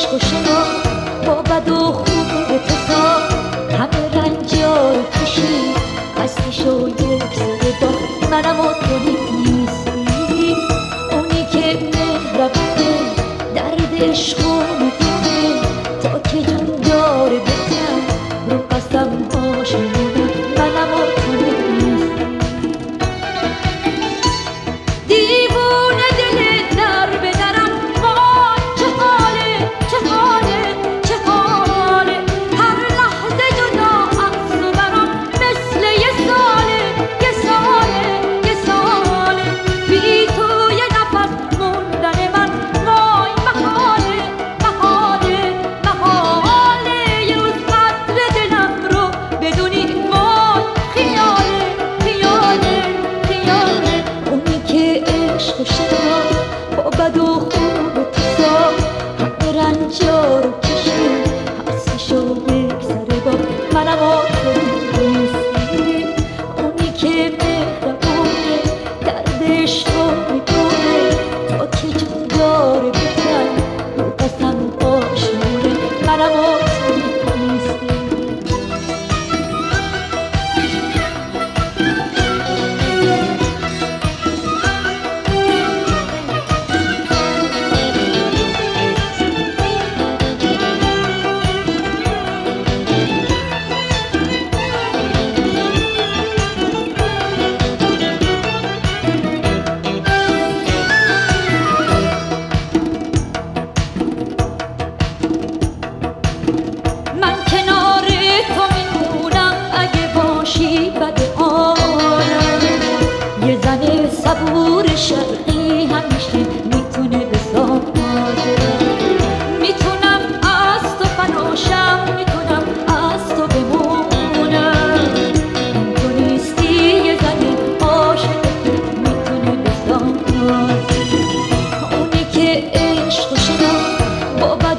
عشق و شنا با بد و خوب اتفاق همه رنجا رو کشید هستی شو یک سر با منم و تو نیستی اونی که مهربونه درد عشق و میدونه تا که جون داره بزن رو قسم باشه منم و تو نیستی دیوونه دل در به درم وای چه حاله چه حاله چه حاله هر لحظه جدا از تو برام مثل یه ساله یه ساله یه ساله بی تو یه نفس موندن من وای محاله محاله محاله یه روز قدر دلم رو بدونی وای خیاله خیاله خیاله اونی که عشق و شنا با بد و خوب اتفاق همه رنجا رو کشید هستیشو یک سره با منم و تو نیستی اونی که مهربونه درد عشق رو میدونه تا که جون داره بزن رو قسم آشونه منم و تو نیستی من کنار تو میمونم اگه باشی بد عالم یه زن صبور شرقی همیشه میتونه به ساده میتونم از تو فناشم میتونم از تو بمونم تو نیستی یه زن عاشق میتونه به ساده اونی که عشق و شنا با